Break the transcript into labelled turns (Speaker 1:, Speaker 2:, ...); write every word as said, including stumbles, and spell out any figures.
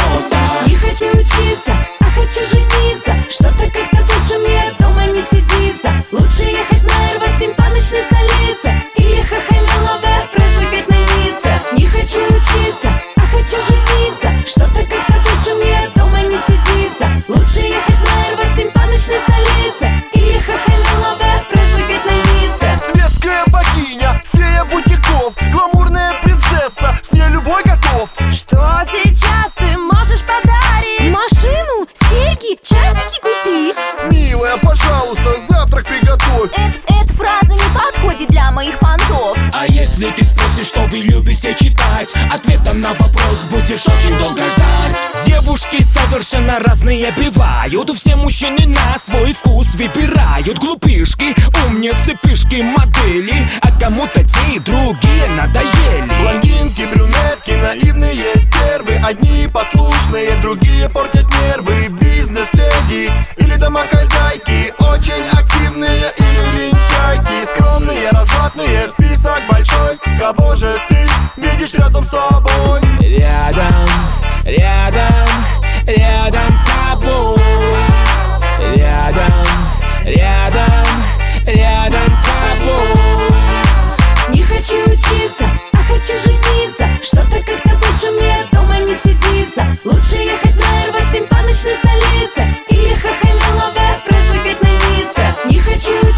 Speaker 1: просто.
Speaker 2: Не хочу учиться, а хочу жениться. Что-то как-то больше мне дома не сидится. Лучше ехать на эр восемь по ночной столице или хахалялове прожигать на Ницце. Не хочу учиться, а хочу жениться. Что-то как-то больше мне дома не сидится. Лучше ехать на эр восемь по ночной столице или хахалялове прожигать на Ницце.
Speaker 3: Светская богиня, фея бутиков, гламурная принцесса, с ней любой готов.
Speaker 2: Что сейчас ты можешь подарить? Машину, серьги, часики купить?
Speaker 3: Милая, пожалуйста, завтрак приготовь.
Speaker 2: Эт, эта фраза не подходит для моих понтов.
Speaker 1: А если ты спросишь, что вы любите читать, ответом на вопрос будешь очень долго ждать. Девушки совершенно разные бывают. Все мужчины на свой вкус выбирают. Глупышки, умницы, пышки, модели, а кому-то те и другие надоели.
Speaker 3: Блондинки, брюнетки, наивные стервы. Одни послушные, другие портят нервы. Бизнес-леди или домохозяйки, очень активные или лентяйки. Скромные, развратные, список большой. Кого же ты видишь рядом с собой?
Speaker 1: Рядом, рядом, рядом с собой. Рядом, рядом, рядом с собой.
Speaker 2: Не хочу учиться, а хочу жениться.